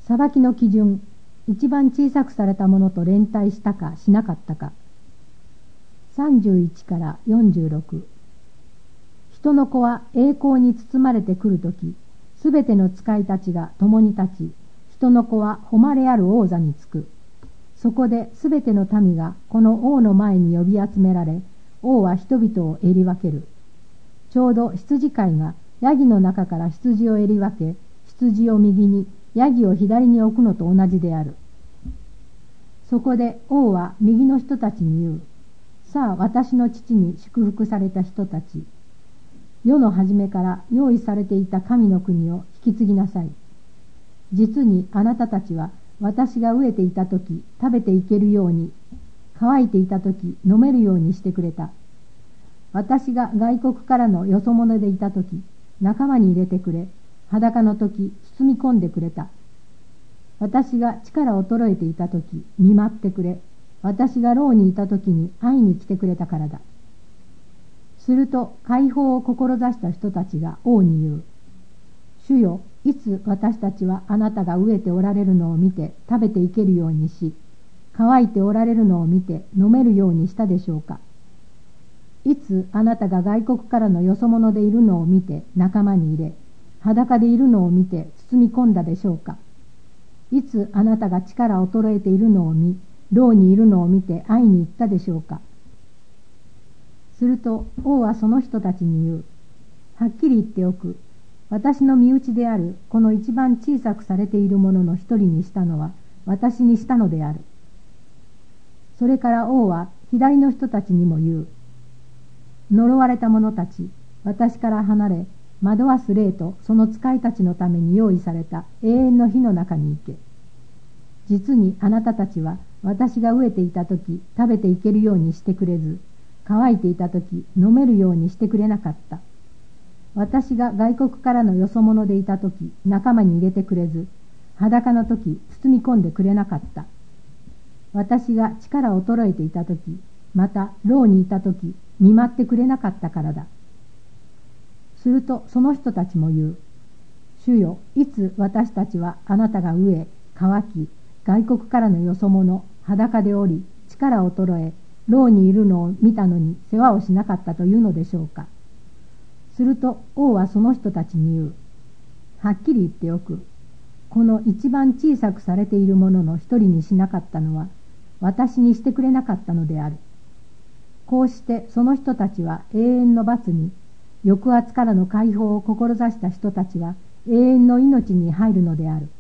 裁きの基準、一番小さくされたものと連帯したかしなかったか。31から46。人の子は栄光に包まれてくるとき、すべての使いたちが共に立ち、人の子は誉れある王座につく。そこですべての民がこの王の前に呼び集められ、王は人々をえり分ける。ちょうど羊飼いがヤギの中から羊をえり分け、羊を右に、ヤギを左に置くのと同じである。そこで王は右の人たちに言う。さあ私の父に祝福された人たち。世の初めから用意されていた神の国を引き継ぎなさい。実にあなたたちは私が飢えていたとき食べていけるように、乾いていたとき飲めるようにしてくれた。私が外国からのよそ者でいたとき仲間に入れてくれ、裸のとき包み込んでくれた。私が力衰えていたとき見舞ってくれ、私が牢にいたときに会いに来てくれたからだ。すると解放を志した人たちが王に言う。主よ、いつ私たちはあなたが飢えておられるのを見て食べていけるようにし、乾いておられるのを見て飲めるようにしたでしょうか。いつあなたが外国からのよそ者でいるのを見て仲間に入れ、裸でいるのを見て包み込んだでしょうか。いつあなたが力衰えているのを見、牢にいるのを見て会いに行ったでしょうか。すると王はその人たちに言う。はっきり言っておく。私の身内であるこの一番小さくされているものの一人にしたのは私にしたのである。それから王は左の人たちにも言う。呪われた者たち、私から離れ、惑わす霊とその使いたちのために用意された永遠の火の中に行け。実にあなたたちは私が飢えていたとき食べていけるようにしてくれず、乾いていたとき飲めるようにしてくれなかった。私が外国からのよそ者でいたとき仲間に入れてくれず、裸のとき包み込んでくれなかった。私が力衰えていたとき、また牢にいたとき見舞ってくれなかったからだ。するとその人たちも言う。主よ、いつ私たちはあなたが飢え、乾き、外国からのよそ者、裸でおり、力衰え、牢にいるのを見たのに世話をしなかったというのでしょうか。すると王はその人たちに言う。はっきり言っておく。この一番小さくされているものの一人にしなかったのは私にしてくれなかったのである。こうしてその人たちは永遠の罰に、抑圧からの解放を志した人たちは永遠の命に入るのである。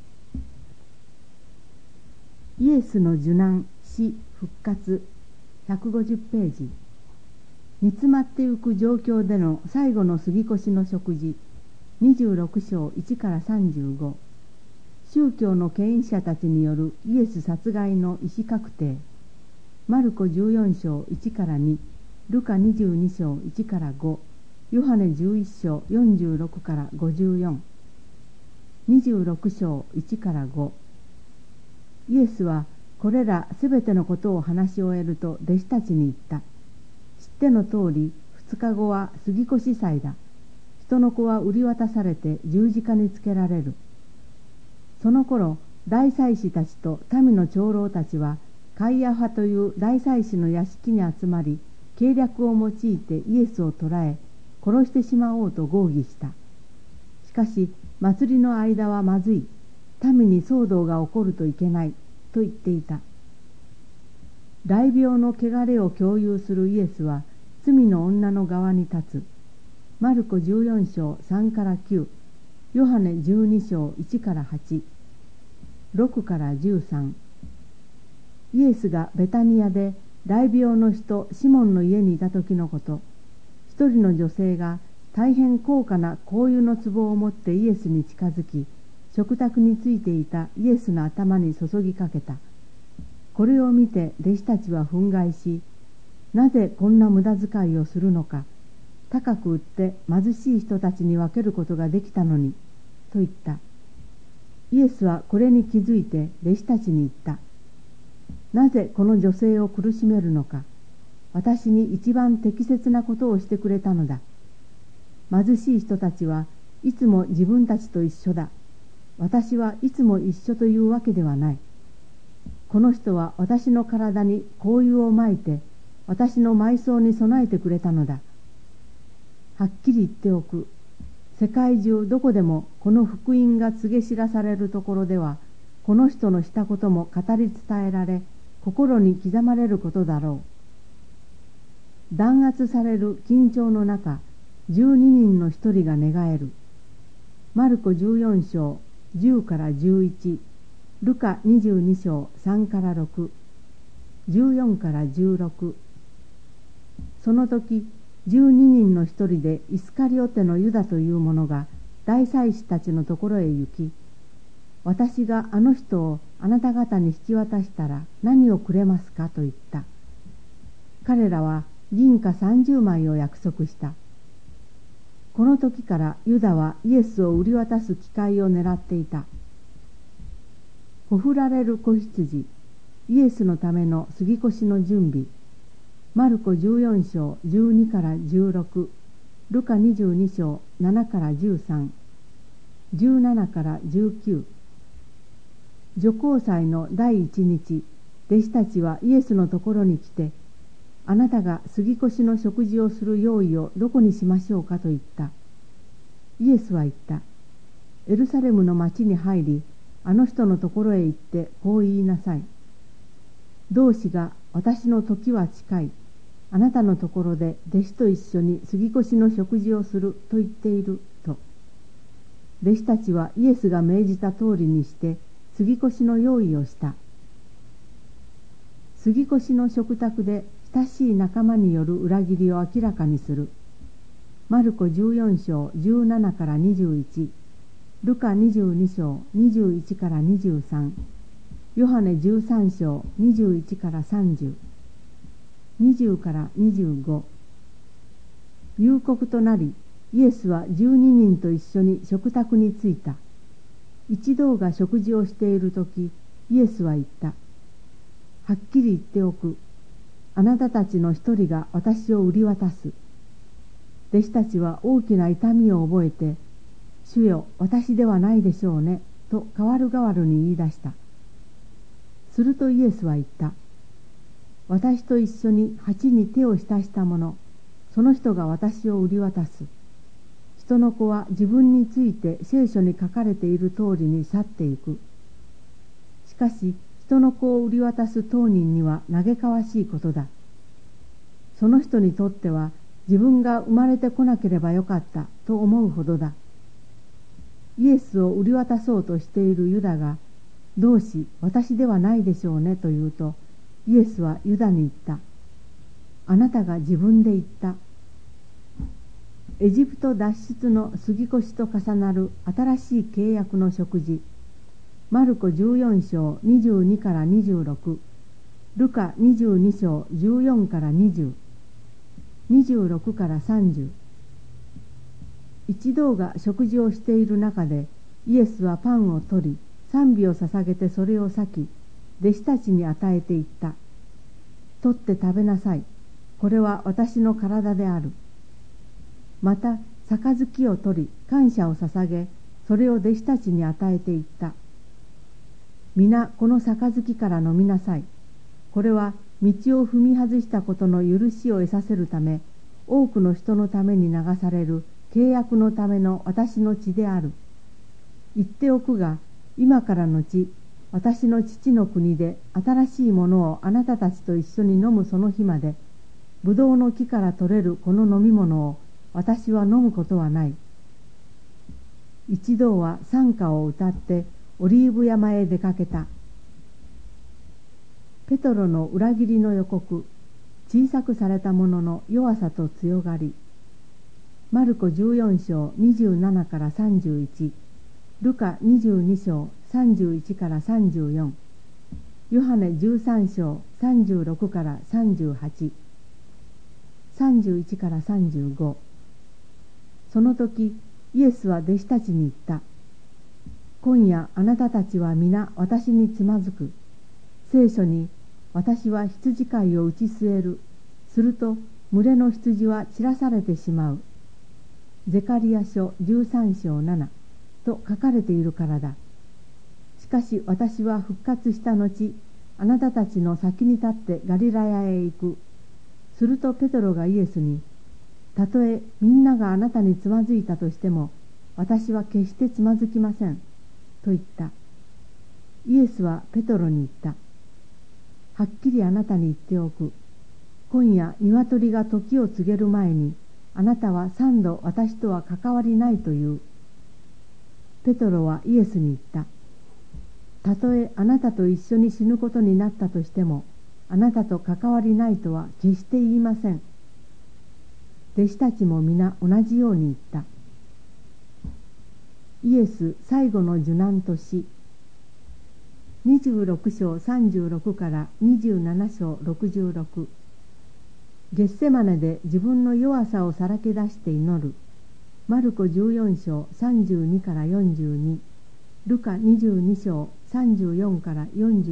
イエスの受難、死、復活、150ページ。煮詰まってゆく状況での最後の杉越の食事、26章1から35。宗教の権威者たちによるイエス殺害の意思確定。マルコ14章1から2、ルカ22章1から5、ヨハネ11章46から54。26章1から5。イエスはこれらすべてのことを話し終えると弟子たちに言った。知っての通り、2日後は杉越祭だ。人の子は売り渡されて十字架につけられる。その頃、大祭司たちと民の長老たちは、カイアファという大祭司の屋敷に集まり、計略を用いてイエスを捕らえ、殺してしまおうと合議した。しかし、祭りの間はまずい。民に騒動が起こるといけない。と言っていた。大病の汚れを共有するイエスは罪の女の側に立つ。マルコ14章3から9、ヨハネ12章1から8、6から13。イエスがベタニアで大病の人シモンの家にいた時のこと、一人の女性が大変高価な香油の壺を持ってイエスに近づき、食卓についていたイエスの頭に注ぎかけた。これを見て弟子たちは憤慨し、なぜこんな無駄遣いをするのか、高く売って貧しい人たちに分けることができたのに、と言った。イエスはこれに気づいて弟子たちに言った。なぜこの女性を苦しめるのか、私に一番適切なことをしてくれたのだ。貧しい人たちはいつも自分たちと一緒だ。 私はいつも一緒というわけではない。この人は私の体に香油をまいて、私の埋葬に備えてくれたのだ。はっきり言っておく。世界中どこでもこの福音が告げ知らされるところでは、この人のしたことも語り伝えられ、心に刻まれることだろう。弾圧される緊張の中、12人の一人が寝返る。マルコ14章10から11、ルカ22章3から6、14から16。その時、12人の一人でイスカリオテのユダという者が大祭司たちのところへ行き、私があの人をあなた方に引き渡したら何をくれますかと言った。彼らは銀貨30枚を約束した。この時からユダはイエスを売り渡す機会を狙っていた。ほふられる子羊、イエスのための杉越の準備。マルコ14章12から16、ルカ22章7から13、17から19。除光祭の第一日、弟子たちはイエスのところに来て、あなたが杉越の食事をする用意をどこにしましょうかと言った。イエスは言った。エルサレムの町に入り、あの人のところへ行ってこう言いなさい。同志が私の時は近い。あなたのところで弟子と一緒に杉越の食事をすると言っていると。弟子たちはイエスが命じた通りにして杉越の用意をした。杉越の食卓で親しい仲間による裏切りを明らかにする。マルコ14章17から21、ルカ22章21から23、ヨハネ13章21から30、20から25。夕刻となり、イエスは12人と一緒に食卓に着いた。一同が食事をしているとき、イエスは言った。はっきり言っておく。あなたたちの一人が私を売り渡す。弟子たちは大きな痛みを覚えて、主よ、私ではないでしょうね、と代わる代わるに言い出した。するとイエスは言った。私と一緒に鉢に手を浸した者、その人が私を売り渡す。人の子は自分について聖書に書かれている通りに去っていく。しかし、人の子を売り渡す当人には嘆かわしいことだ。その人にとっては自分が生まれてこなければよかったと思うほどだ。イエスを売り渡そうとしているユダが、同志、私ではないでしょうねと言うと、イエスはユダに言った。あなたが自分で言った。エジプト脱出の杉越と重なる新しい契約の食事。マルコ14章22から26、ルカ22章14から20、26から30。一同が食事をしている中で、イエスはパンを取り、賛美を捧げてそれを裂き、弟子たちに与えていった。取って食べなさい。これは私の体である。また、杯を取り、感謝を捧げ、それを弟子たちに与えていった。皆この杯から飲みなさい。これは道を踏み外したことの許しを得させるため、多くの人のために流される契約のための私の血である。言っておくが、今からのち、私の父の国で新しいものをあなたたちと一緒に飲むその日まで、ぶどうの木から取れるこの飲み物を私は飲むことはない。一同は賛歌を歌ってオリーブ山へ出かけた。ペトロの裏切りの予告、小さくされた者の弱さと強がり。マルコ14章27から31、ルカ22章31から34、ヨハネ13章36から38、31から35。その時、イエスは弟子たちに言った。今夜あなたたちは皆私につまずく。聖書に、私は羊飼いを打ち据える。すると群れの羊は散らされてしまう。ゼカリヤ書13章7と書かれているからだ。 かし私は復活した後、あなたたちの先に立ってガリラヤへ行く。するとペトロがイエスに、たとえみんながあなたにつまずいたとしても、私は決してつまずきません。と言った。イエスはペトロに言った。はっきりあなたに言っておく。今夜鶏が時を告げる前に、あなたは3度私とは関わりないという。ペトロはイエスに言った。たとえあなたと一緒に死ぬことになったとしても、あなたと関わりないとは決して言いません。弟子たちも皆同じように言った。イエス最後の受難と死。26章36から27章66。ゲッセマネで自分の弱さをさらけ出して祈る。マルコ14章32から42。ルカ22章34から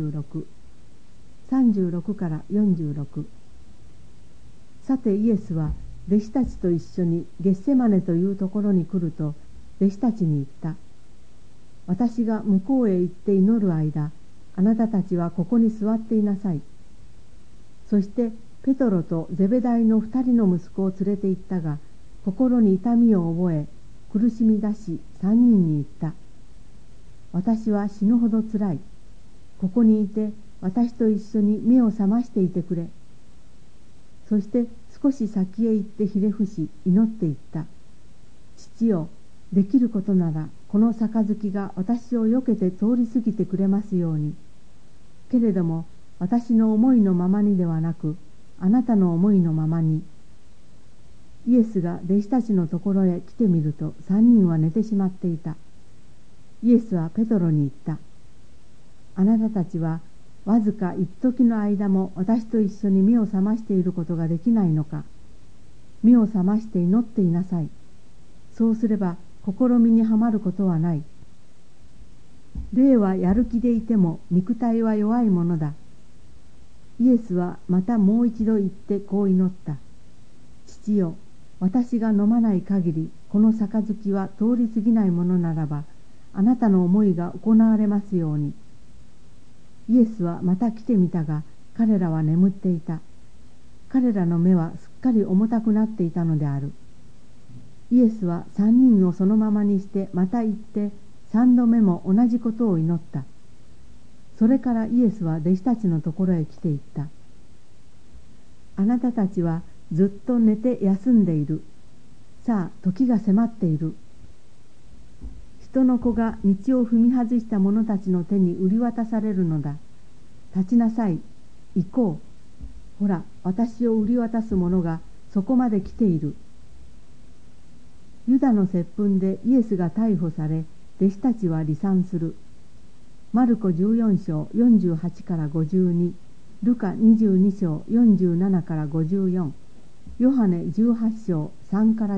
46。36から46。さてイエスは弟子たちと一緒にゲッセマネというところに来ると、弟子たちに言った。私が向こうへ行って祈る間、あなたたちはここに座っていなさい。そしてペトロとゼベダイの2人の息子を連れて行ったが、心に痛みを覚え、苦しみ出し3人に言った。私は死ぬほどつらい。ここにいて私と一緒に目を覚ましていてくれ。そして少し先へ行ってひれ伏し祈っていった。父よ、できることならこの杯が私を避けて通り過ぎてくれますように。けれども私の思いのままにではなく、あなたの思いのままに。イエスが弟子たちのところへ来てみると、3人は寝てしまっていた。イエスはペトロに言った。あなたたちはわずか一時の間も私と一緒に目を覚ましていることができないのか。目を覚まして祈っていなさい。そうすれば試みにはまることはない。霊はやる気でいても肉体は弱いものだ。イエスはまたもう一度言ってこう祈った。父よ、私が飲まない限りこの杯は通り過ぎないものならば、あなたの思いが行われますように。イエスはまた来てみたが、彼らは眠っていた。彼らの目はすっかり重たくなっていたのである。イエスは3人をそのままにしてまた行って、3度目も同じことを祈った。それからイエスは弟子たちのところへ来ていった。あなたたちはずっと寝て休んでいる。さあ、時が迫っている。人の子が道を踏み外した者たちの手に売り渡されるのだ。立ちなさい、行こう。ほら、私を売り渡す者がそこまで来ている。ユダの接吻でイエスが逮捕され、弟子たちは離散する。マルコ14章48から52、ルカ22章47から54、ヨハネ18章3から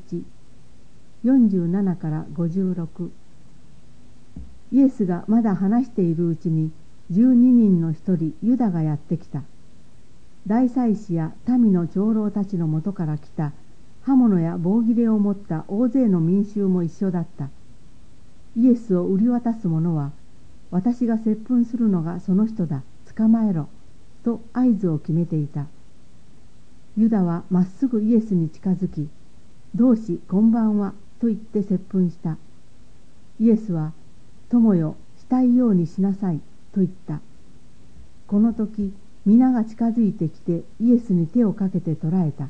11、47から56。イエスがまだ話しているうちに、12人の一人ユダがやってきた。大祭司や民の長老たちのもとから来た刃物や棒切れを持った大勢の民衆も一緒だった。イエスを売り渡す者は、私が接吻するのがその人だ、捕まえろ、と合図を決めていた。ユダはまっすぐイエスに近づき、同志こんばんは、と言って接吻した。イエスは、友よ、したいようにしなさい、と言った。この時、皆が近づいてきてイエスに手をかけて捕らえた。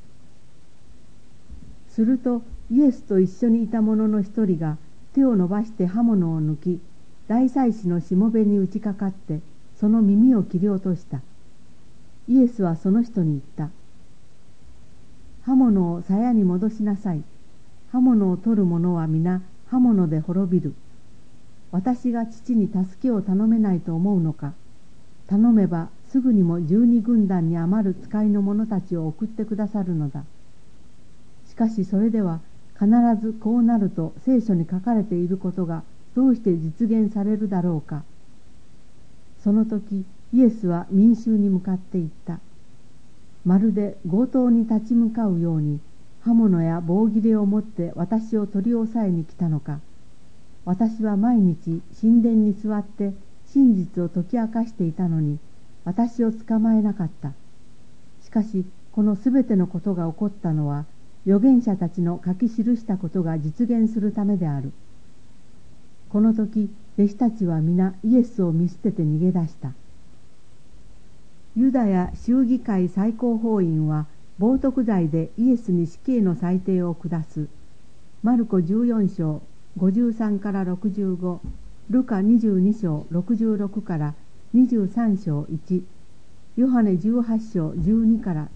するとイエスと一緒にいた者の一人が手を伸ばして刃物を抜き、大祭司のしもべに打ちかかってその耳を切り落とした。イエスはその人に言った。刃物を鞘に戻しなさい。刃物を取る者は皆刃物で滅びる。私が父に助けを頼めないと思うのか。頼めばすぐにも12軍団に余る使いの者たちを送ってくださるのだ。しかしそれでは必ずこうなると聖書に書かれていることがどうして実現されるだろうか。その時イエスは民衆に向かって言った。まるで強盗に立ち向かうように刃物や棒切れを持って私を取り押さえに来たのか。 私は毎日神殿に座って真実を解き明かしていたのに、私を捕まえなかった。しかしこのすべてのことが起こったのは、預言者たちの書き記したことが実現するためである。この時、弟子たちは皆イエスを見捨てて逃げ出した。ユダヤ州議会最高法院は冒涜罪でイエスに死刑の裁定を下す。マルコ14章53から65、ルカ22章66から23章1、ヨハネ18章12から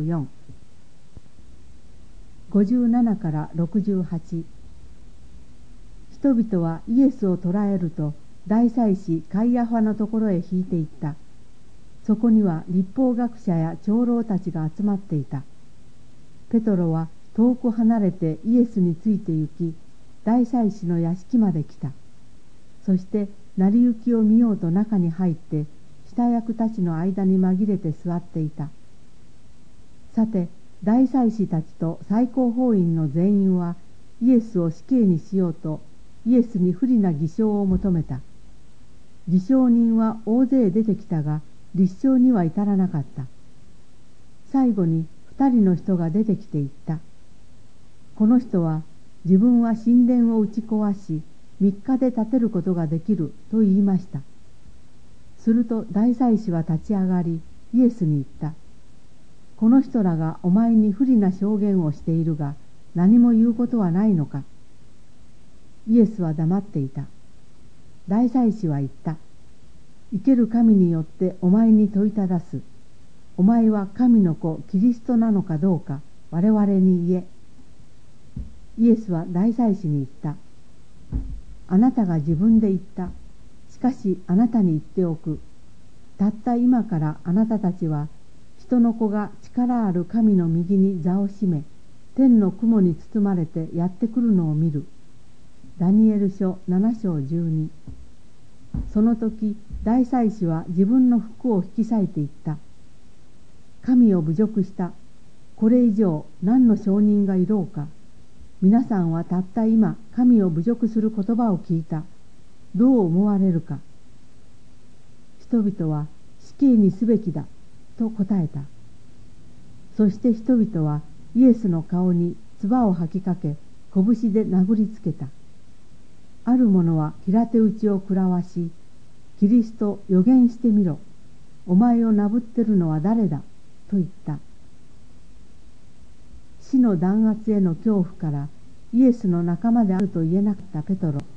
24、57から68。人々はイエスを捕らえると、大祭司カイアファのところへ引いていった。そこには律法学者や長老たちが集まっていた。ペトロは遠く離れてイエスについて行き、大祭司の屋敷まで来た。そして成り行きを見ようと中に入って、下役たちの間に紛れて座っていた。さて、大祭司たちと最高法院の全員はイエスを死刑にしようとイエスに不利な偽証を求めた。偽証人は大勢出てきたが、立証には至らなかった。最後に2人の人が出てきて言った。この人は自分は神殿を打ち壊し3日で建てることができると言いました。すると大祭司は立ち上がりイエスに言った。この人らがお前に不利な証言をしているが、何も言うことはないのか。イエスは黙っていた。大祭司は言った。生ける神によってお前に問いただす。お前は神の子キリストなのかどうか我々に言え。イエスは大祭司に言った。あなたが自分で言った。しかしあなたに言っておく。たった今からあなたたちは人の子が力ある神の右に座を占め、天の雲に包まれてやってくるのを見る。ダニエル書7章12。その時大祭司は自分の服を引き裂いて言った。神を侮辱した。これ以上何の証人がいろうか。皆さんはたった今神を侮辱する言葉を聞いた。どう思われるか。人々は死刑にすべきだと答えた。そして人々はイエスの顔に唾を吐きかけ、拳で殴りつけた。ある者は平手打ちを食らわし、キリスト予言してみろ。お前をなぶってるのは誰だと言った。死の弾圧への恐怖からイエスの仲間であると言えなかったペトロ。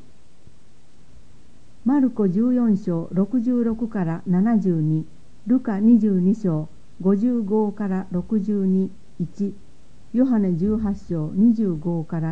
マルコ14章66から72、ルカ22章55から62、1、ヨハネ18章25から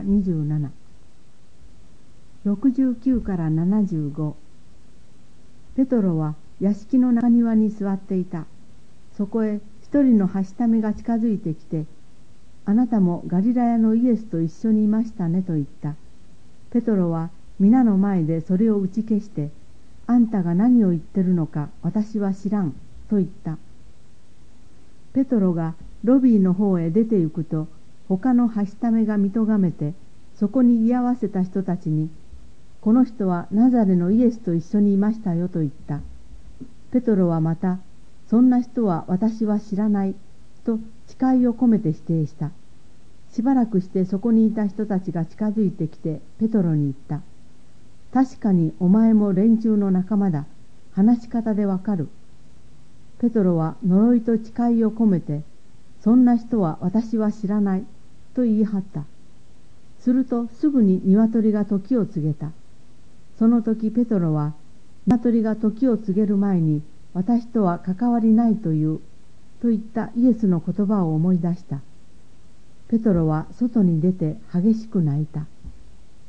27、69から75。ペトロは屋敷の中庭に座っていた。そこへ一人のはしためが近づいてきて、あなたもガリラヤのイエスと一緒にいましたねと言った。ペトロは皆の前でそれを打ち消して、あんたが何を言ってるのか私は知らんと言った。ペトロがロビーの方へ出て行くと、他のはしためが見とがめて、そこに居合わせた人たちに、この人はナザレのイエスと一緒にいましたよと言った。ペトロはまた、そんな人は私は知らないと誓いを込めて否定した。しばらくしてそこにいた人たちが近づいてきてペトロに言った。確かにお前も連中の仲間だ。話し方でわかる。ペトロは呪いと誓いを込めて、そんな人は私は知らないと言い張った。するとすぐに鶏が時を告げた。その時ペトロは、鶏が時を告げる前に私とは関わりないというと言ったイエスの言葉を思い出した。ペトロは外に出て激しく泣いた。